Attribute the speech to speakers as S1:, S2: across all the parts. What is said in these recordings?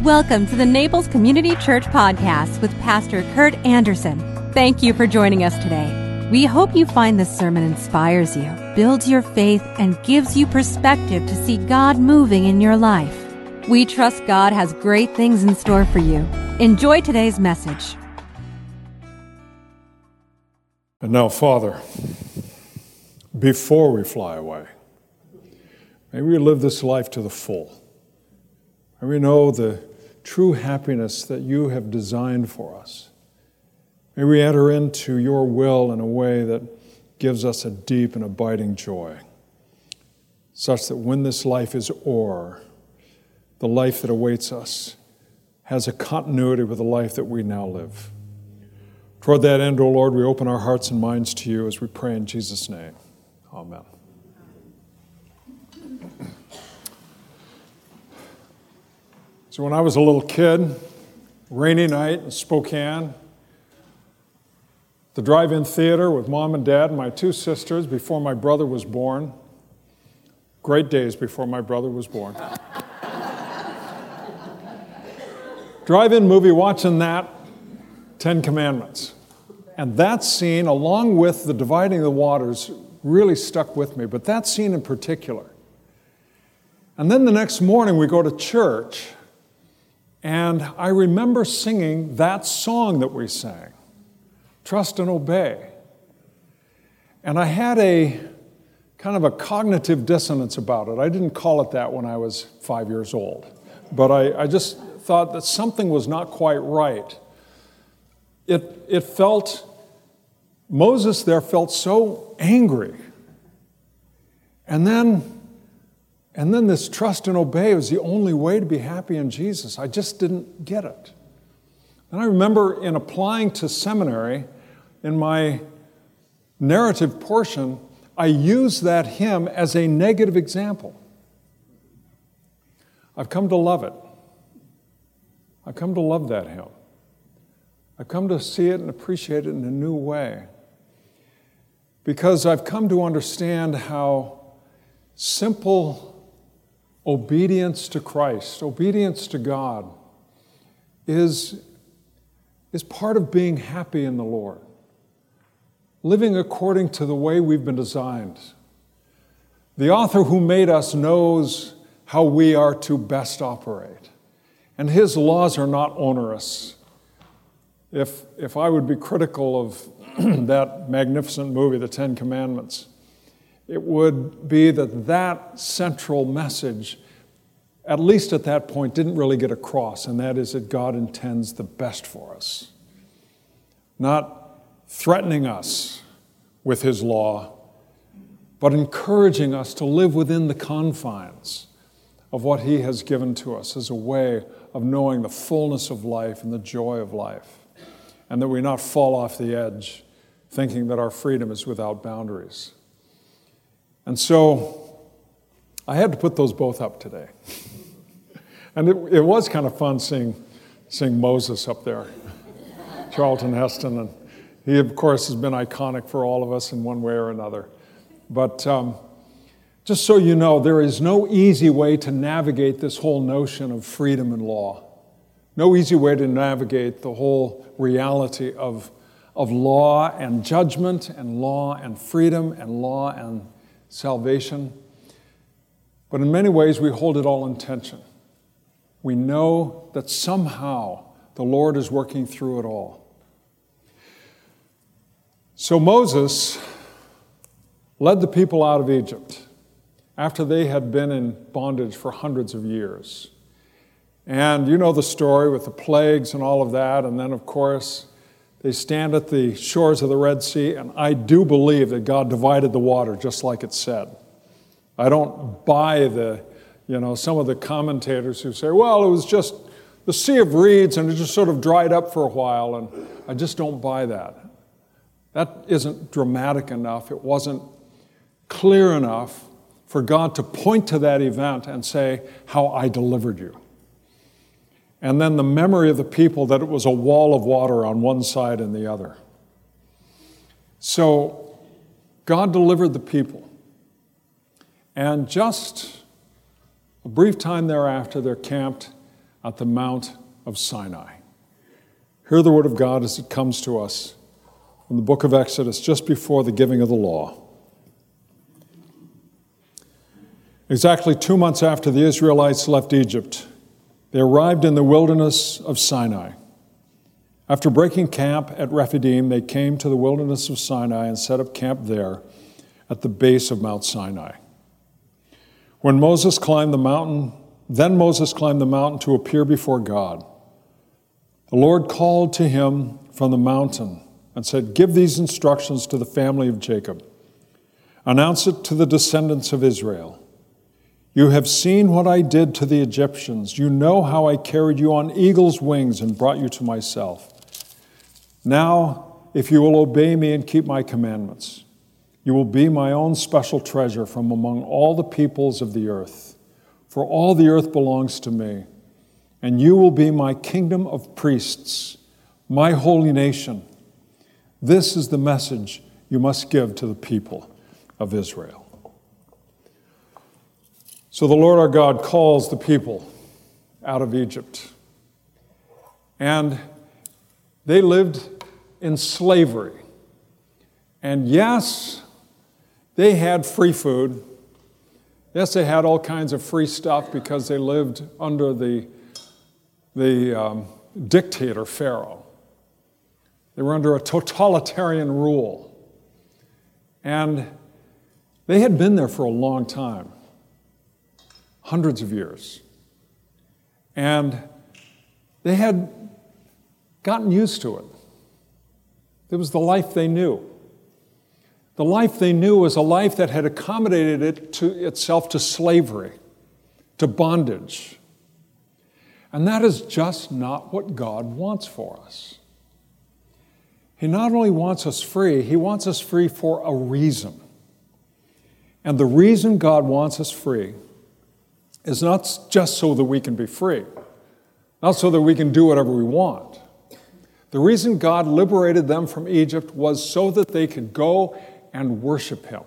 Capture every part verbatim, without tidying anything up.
S1: Welcome to the Naples Community Church Podcast with Pastor Kurt Anderson. Thank you for joining us today. We hope you find this sermon inspires you, builds your faith, and gives you perspective to see God moving in your life. We trust God has great things in store for you. Enjoy today's message.
S2: And now, Father, before we fly away, may we live this life to the full. May we know the true happiness that you have designed for us. May we enter into your will in a way that gives us a deep and abiding joy, such that when this life is o'er, the life that awaits us has a continuity with the life that we now live. Toward that end, O Lord, we open our hearts and minds to you as we pray in Jesus' name. Amen. So when I was a little kid, rainy night in Spokane, the drive-in theater with mom and dad and my two sisters before my brother was born. Great days before my brother was born. Drive-in movie, watching that, Ten Commandments. And that scene, along with the dividing of the waters, really stuck with me, but that scene in particular. And then the next morning we go to church, and I remember singing that song that we sang, Trust and Obey. And I had a kind of a cognitive dissonance about it. I didn't call it that when I was five years old, but I, I just thought that something was not quite right. It, it felt, Moses there felt so angry. And then And then this trust and obey was the only way to be happy in Jesus. I just didn't get it. And I remember in applying to seminary, in my narrative portion, I used that hymn as a negative example. I've come to love it. I've come to love that hymn. I've come to see it and appreciate it in a new way. Because I've come to understand how simple obedience to Christ, obedience to God, is, is part of being happy in the Lord. Living according to the way we've been designed. The author who made us knows how we are to best operate. And his laws are not onerous. If, if I would be critical of that magnificent movie, The Ten Commandments, it would be that that central message, at least at that point, didn't really get across, and that is that God intends the best for us. Not threatening us with his law, but encouraging us to live within the confines of what he has given to us as a way of knowing the fullness of life and the joy of life, and that we not fall off the edge thinking that our freedom is without boundaries. And so I had to put those both up today. And it, it was kind of fun seeing, seeing Moses up there, Charlton Heston. And he, of course, has been iconic for all of us in one way or another. But um, just so you know, there is no easy way to navigate this whole notion of freedom and law. No easy way to navigate the whole reality of, of law and judgment and law and freedom and law and salvation. But in many ways, we hold it all in tension. We know that somehow the Lord is working through it all. So Moses led the people out of Egypt after they had been in bondage for hundreds of years. And you know the story with the plagues and all of that. And then, of course, they stand at the shores of the Red Sea, and I do believe that God divided the water just like it said. I don't buy the, you know, some of the commentators who say, well, it was just the Sea of Reeds and it just sort of dried up for a while, and I just don't buy that. That isn't dramatic enough. It wasn't clear enough for God to point to that event and say, how I delivered you. And then the memory of the people that it was a wall of water on one side and the other. So God delivered the people. And just a brief time thereafter, they're camped at the Mount of Sinai. Hear the word of God as it comes to us from the book of Exodus, just before the giving of the law. Exactly two months after the Israelites left Egypt, they arrived in the wilderness of Sinai. After breaking camp at Rephidim, they came to the wilderness of Sinai and set up camp there at the base of Mount Sinai. When Moses climbed the mountain, then Moses climbed the mountain to appear before God. The Lord called to him from the mountain and said, "Give these instructions to the family of Jacob. Announce it to the descendants of Israel. You have seen what I did to the Egyptians. You know how I carried you on eagle's wings and brought you to myself. Now, if you will obey me and keep my commandments, you will be my own special treasure from among all the peoples of the earth. For all the earth belongs to me, and you will be my kingdom of priests, my holy nation. This is the message you must give to the people of Israel." So the Lord our God calls the people out of Egypt. And they lived in slavery. And yes, they had free food. Yes, they had all kinds of free stuff because they lived under the, the um, dictator Pharaoh. They were under a totalitarian rule. And they had been there for a long time. Hundreds of years. And they had gotten used to it. It was the life they knew. The life they knew was a life that had accommodated it to itself to slavery, to bondage. And that is just not what God wants for us. He not only wants us free, He wants us free for a reason. And the reason God wants us free is not just so that we can be free, not so that we can do whatever we want. The reason God liberated them from Egypt was so that they could go and worship Him,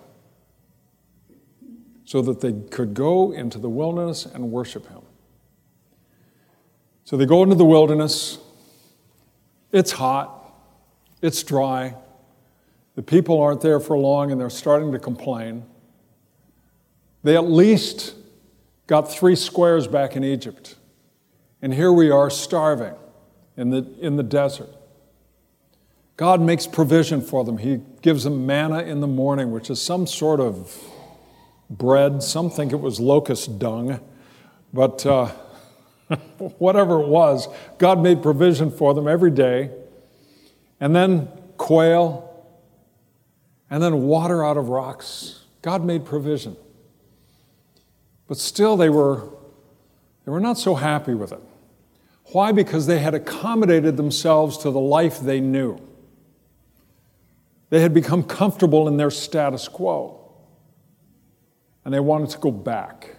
S2: so that they could go into the wilderness and worship Him. So they go into the wilderness. It's hot. It's dry. The people aren't there for long, and they're starting to complain. They at least got three squares back in Egypt. And here we are starving in the, in the desert. God makes provision for them. He gives them manna in the morning, which is some sort of bread. Some think it was locust dung. But uh, whatever it was, God made provision for them every day. And then quail. And then water out of rocks. God made provision. But still, they were, they were not so happy with it. Why? Because they had accommodated themselves to the life they knew. They had become comfortable in their status quo. And they wanted to go back.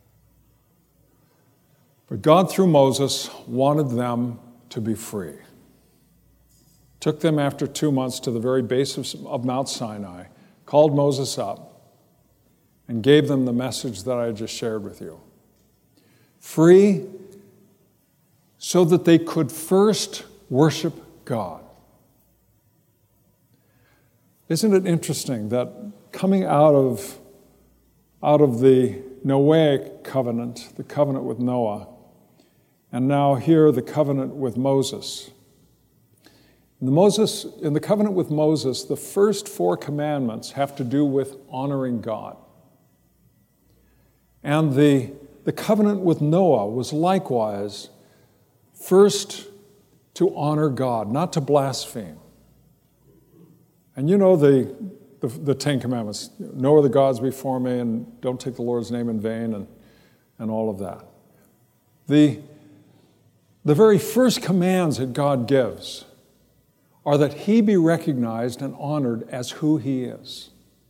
S2: But God, through Moses, wanted them to be free. Took them after two months to the very base of, of Mount Sinai, called Moses up, and gave them the message that I just shared with you. Free so that they could first worship God. Isn't it interesting that coming out of, out of the Noahic covenant, the covenant with Noah, and now here the covenant with Moses. In the, Moses, in the covenant with Moses, the first four commandments have to do with honoring God. And the, the covenant with Noah was likewise first to honor God, not to blaspheme. And you know the, the, the Ten Commandments. No other gods before me, and don't take the Lord's name in vain, and, and all of that. The, the very first commands that God gives are that He be recognized and honored as who He is.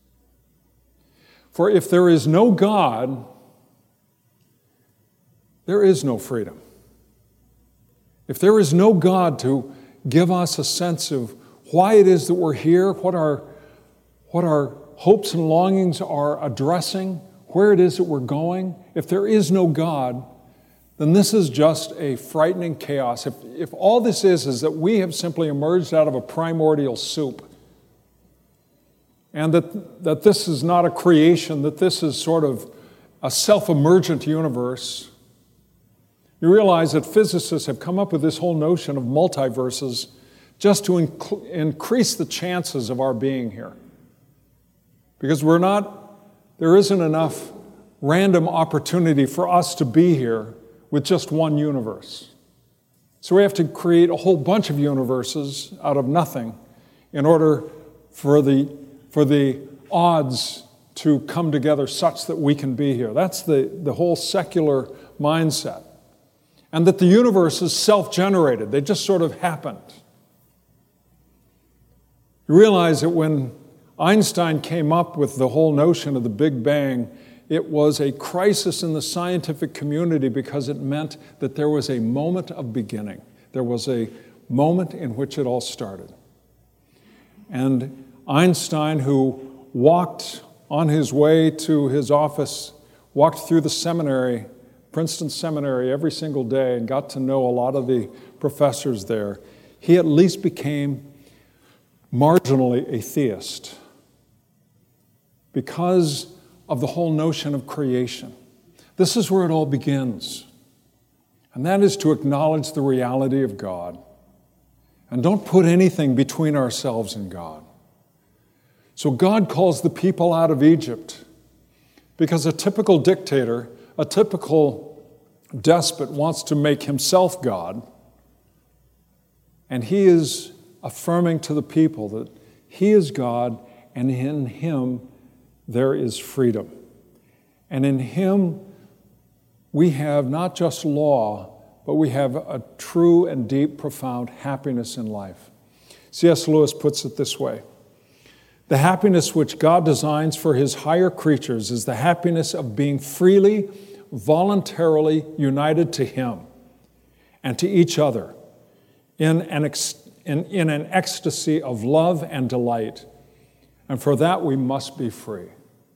S2: For if there is no God, there is no freedom. If there is no God to give us a sense of why it is that we're here, what our, what our hopes and longings are addressing, where it is that we're going, if there is no God, then this is just a frightening chaos. If, if all this is, is that we have simply emerged out of a primordial soup, and that, that this is not a creation, that this is sort of a self-emergent universe, you realize that physicists have come up with this whole notion of multiverses just to inc- increase the chances of our being here. Because we're not, there isn't enough random opportunity for us to be here with just one universe. So we have to create a whole bunch of universes out of nothing in order for the, for the odds to come together such that we can be here. That's the, the whole secular mindset. And that the universe is self-generated. They just sort of happened. You realize that when Einstein came up with the whole notion of the Big Bang, it was a crisis in the scientific community because it meant that there was a moment of beginning. There was a moment in which it all started. And Einstein, who walked on his way to his office, walked through the seminary, Princeton Seminary, every single day and got to know a lot of the professors there, he at least became marginally a theist because of the whole notion of creation. This is where it all begins. And that is to acknowledge the reality of God. And don't put anything between ourselves and God. So God calls the people out of Egypt because a typical dictator, a typical despot wants to make himself God. And he is affirming to the people that he is God and in him there is freedom. And in him, we have not just law, but we have a true and deep, profound happiness in life. C S Lewis puts it this way: the happiness which God designs for his higher creatures is the happiness of being freely, voluntarily united to him and to each other in an, ex- in, in an ecstasy of love and delight. And for that, we must be free.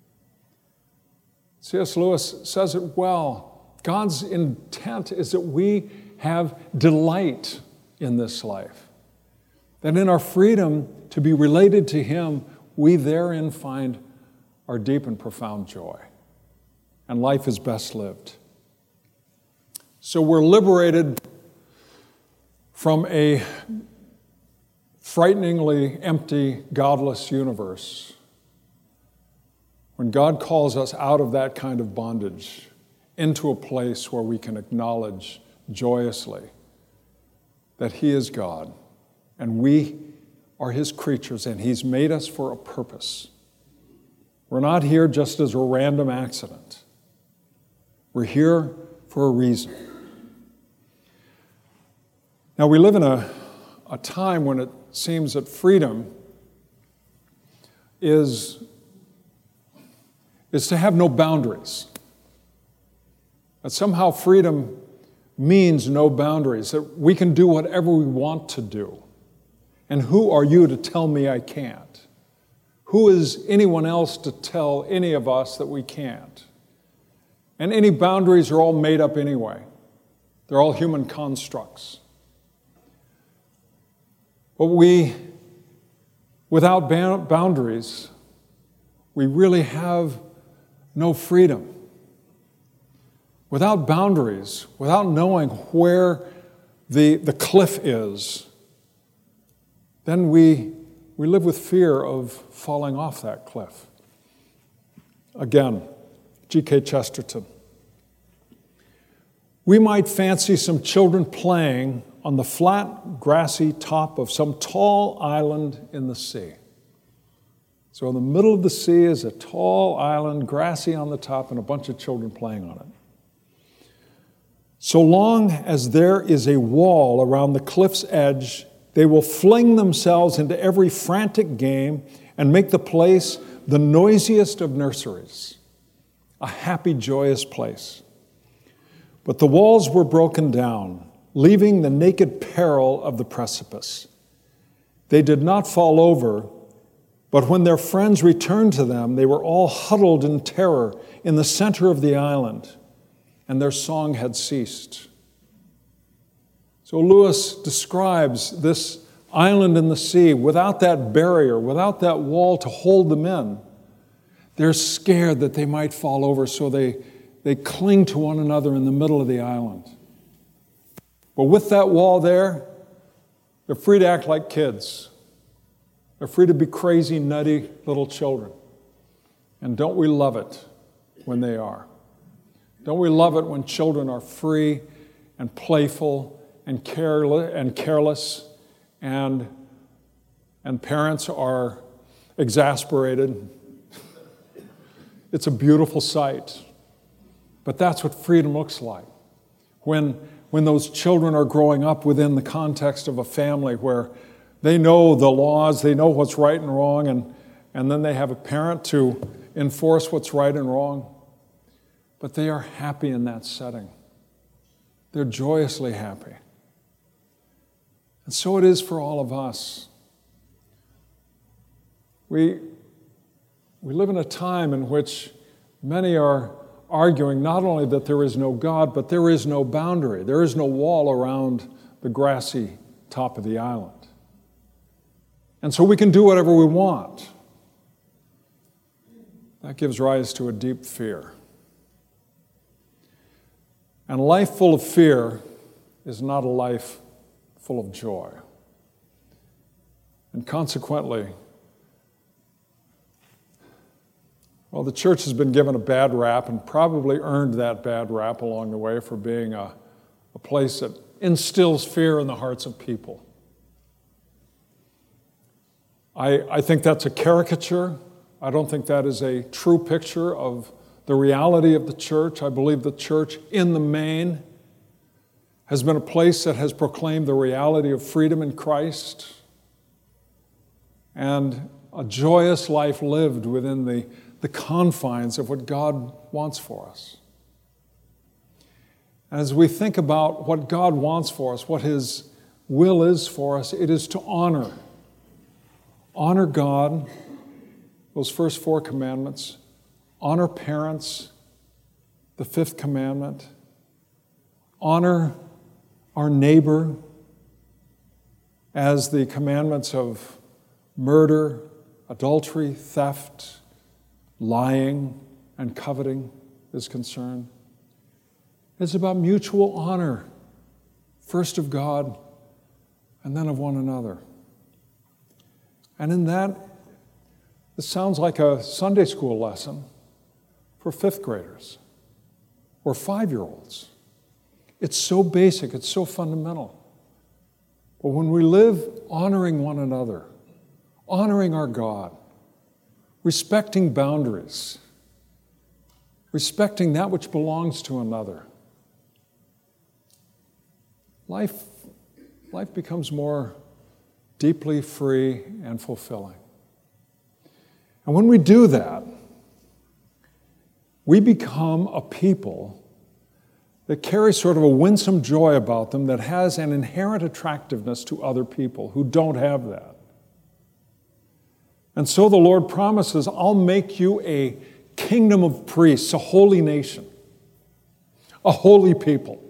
S2: C S Lewis says it well. God's intent is that we have delight in this life. That in our freedom to be related to him, we therein find our deep and profound joy. And life is best lived. So we're liberated from a frighteningly empty, godless universe. When God calls us out of that kind of bondage into a place where we can acknowledge joyously that he is God and we are his creatures and he's made us for a purpose. We're not here just as a random accident. We're here for a reason. Now we live in a, a time when it seems that freedom is, is to have no boundaries. That somehow freedom means no boundaries, that we can do whatever we want to do. And who are you to tell me I can't? Who is anyone else to tell any of us that we can't? And any boundaries are all made up anyway. They're all human constructs. But we, without boundaries, we really have no freedom. Without boundaries, without knowing where the, the cliff is, then we, we live with fear of falling off that cliff. Again, G K Chesterton. We might fancy some children playing on the flat, grassy top of some tall island in the sea. So in the middle of the sea is a tall island, grassy on the top, and a bunch of children playing on it. So long as there is a wall around the cliff's edge, they will fling themselves into every frantic game and make the place the noisiest of nurseries, a happy, joyous place. But the walls were broken down, leaving the naked peril of the precipice. They did not fall over, but when their friends returned to them, they were all huddled in terror in the center of the island. and their song had ceased. So Lewis describes this island in the sea without that barrier, without that wall to hold them in. They're scared that they might fall over, so they, they cling to one another in the middle of the island. But with that wall there, they're free to act like kids. They're free to be crazy, nutty little children. And don't we love it when they are? Don't we love it when children are free and playful and careless and careless and, and parents are exasperated? It's a beautiful sight. But that's what freedom looks like. When, when those children are growing up within the context of a family where they know the laws, they know what's right and wrong, and, and then they have a parent to enforce what's right and wrong. But they are happy in that setting. They're joyously happy. And so it is for all of us. We, we live in a time in which many are arguing not only that there is no God, but there is no boundary. There is no wall around the grassy top of the island. And so we can do whatever we want. That gives rise to a deep fear. And a life full of fear is not a life full of joy. And consequently, well, the church has been given a bad rap and probably earned that bad rap along the way for being a, a place that instills fear in the hearts of people. I, I think that's a caricature. I don't think that is a true picture of the reality of the church. I believe the church, in the main, has been a place that has proclaimed the reality of freedom in Christ and a joyous life lived within the, the confines of what God wants for us. As we think about what God wants for us, what His will is for us, it is to honor. Honor God, those first four commandments. Honor parents, the fifth commandment. Honor our neighbor as the commandments of murder, adultery, theft, lying, and coveting is concerned. It's about mutual honor, first of God and then of one another. And in that, it sounds like a Sunday school lesson for fifth graders or five-year-olds. It's so basic, it's so fundamental. But when we live honoring one another, honoring our God, respecting boundaries, respecting that which belongs to another, life, life becomes more deeply free and fulfilling. And when we do that, we become a people that carry sort of a winsome joy about them that has an inherent attractiveness to other people who don't have that. And so the Lord promises, I'll make you a kingdom of priests, a holy nation, a holy people.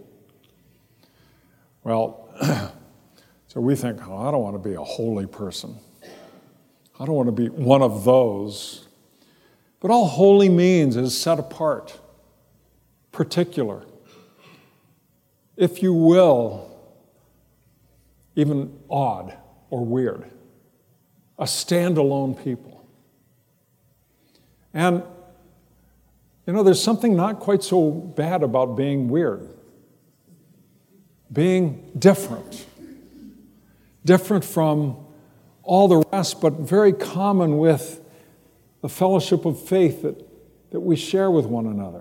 S2: Well, so we think, oh, I don't want to be a holy person. I don't want to be one of those. But all holy means is set apart, particular, if you will, even odd or weird, a standalone people. And, you know, there's something not quite so bad about being weird, being different, different from all the rest, but very common with the fellowship of faith that, that we share with one another.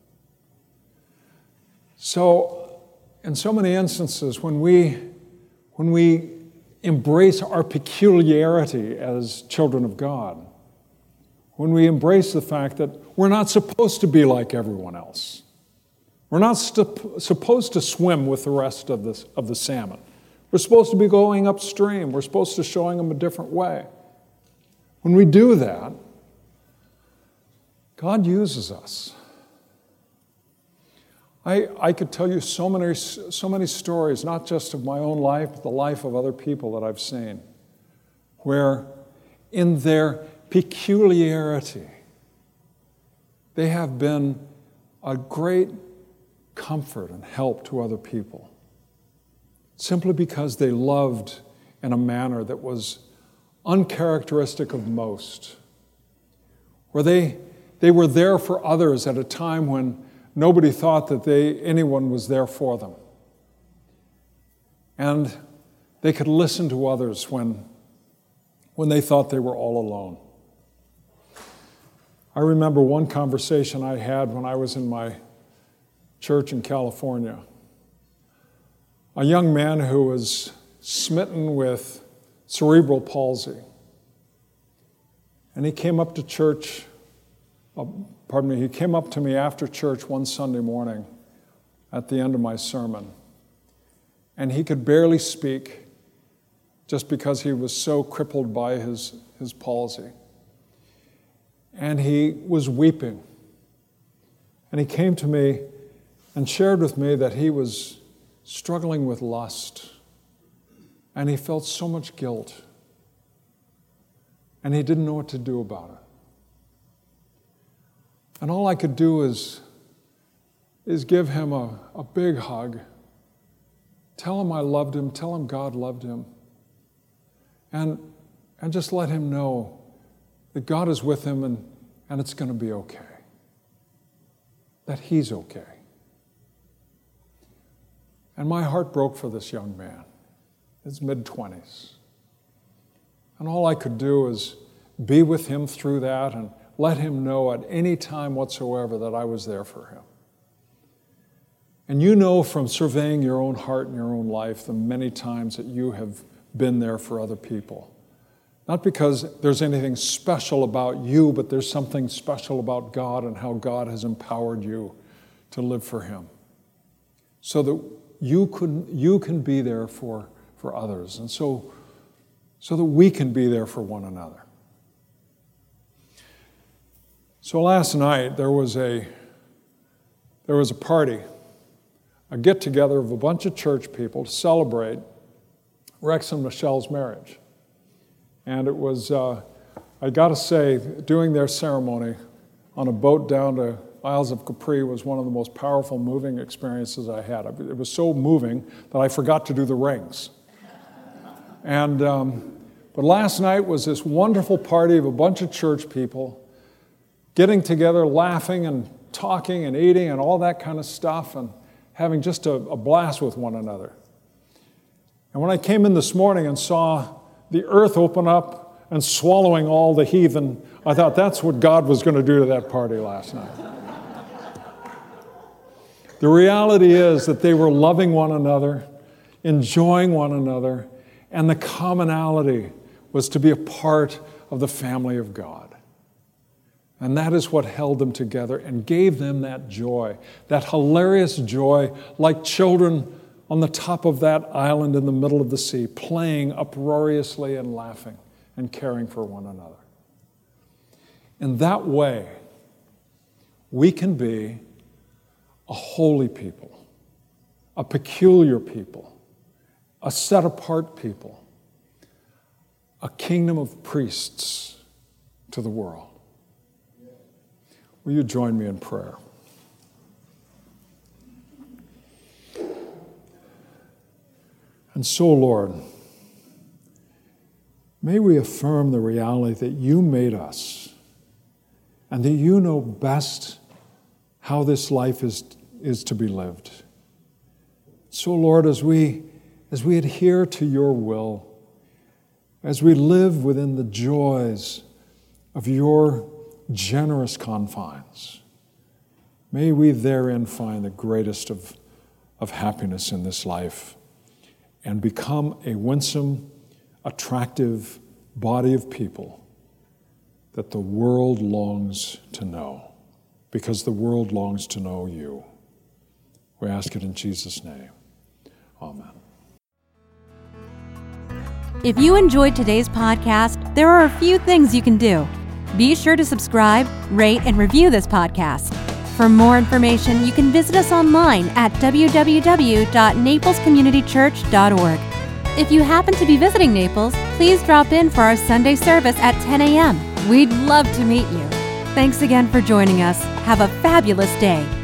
S2: So, in so many instances, when we, when we embrace our peculiarity as children of God, when we embrace the fact that we're not supposed to be like everyone else, we're not st- supposed to swim with the rest of, this, of the salmon. We're supposed to be going upstream. We're supposed to be showing them a different way. When we do that, God uses us. I, I could tell you so many, so many stories, not just of my own life, but the life of other people that I've seen, where in their peculiarity, they have been a great comfort and help to other people, simply because they loved in a manner that was uncharacteristic of most, where they, they were there for others at a time when nobody thought that they, anyone was there for them. And they could listen to others when, when they thought they were all alone. I remember one conversation I had when I was in my church in California. A young man who was smitten with cerebral palsy. And he came up to church, uh, pardon me, he came up to me after church one Sunday morning at the end of my sermon. And he could barely speak just because he was so crippled by his, his palsy. And he was weeping. And he came to me and shared with me that he was struggling with lust. And he felt so much guilt. And he didn't know what to do about it. And all I could do is, is give him a, a big hug, tell him I loved him, tell him God loved him, and, and just let him know that God is with him and, and it's going to be okay, that he's okay. And my heart broke for this young man, his mid-twenties. And all I could do is be with him through that and let him know at any time whatsoever that I was there for him. And you know from surveying your own heart and your own life the many times that you have been there for other people. Not because there's anything special about you, but there's something special about God and how God has empowered you to live for him. So that you can, you can be there for, for others. And so, so that we can be there for one another. So last night there was a there was a party, a get-together of a bunch of church people to celebrate Rex and Michelle's marriage. And it was, uh, I got to say, doing their ceremony on a boat down to Isles of Capri was one of the most powerful, moving experiences I had. It was so moving that I forgot to do the rings. And um, but last night was this wonderful party of a bunch of church people getting together, laughing and talking and eating and all that kind of stuff and having just a, a blast with one another. And when I came in this morning and saw the earth open up and swallowing all the heathen, I thought that's what God was going to do to that party last night. The reality is that they were loving one another, enjoying one another, and the commonality was to be a part of the family of God. And that is what held them together and gave them that joy, that hilarious joy, like children on the top of that island in the middle of the sea, playing uproariously and laughing and caring for one another. In that way, we can be a holy people, a peculiar people, a set-apart people, a kingdom of priests to the world. Will you join me in prayer? And so, Lord, may we affirm the reality that you made us and that you know best how this life is, is to be lived. So, Lord, as we, as we adhere to your will, as we live within the joys of your generous confines, may we therein find the greatest of, of happiness in this life and become a winsome, attractive body of people that the world longs to know, because the world longs to know you. We ask it in Jesus' name. Amen.
S1: If you enjoyed today's podcast, there are a few things you can do. Be sure to subscribe, rate, and review this podcast. For more information, you can visit us online at w w w dot naples community church dot org. If you happen to be visiting Naples, please drop in for our Sunday service at ten a m We'd love to meet you. Thanks again for joining us. Have a fabulous day.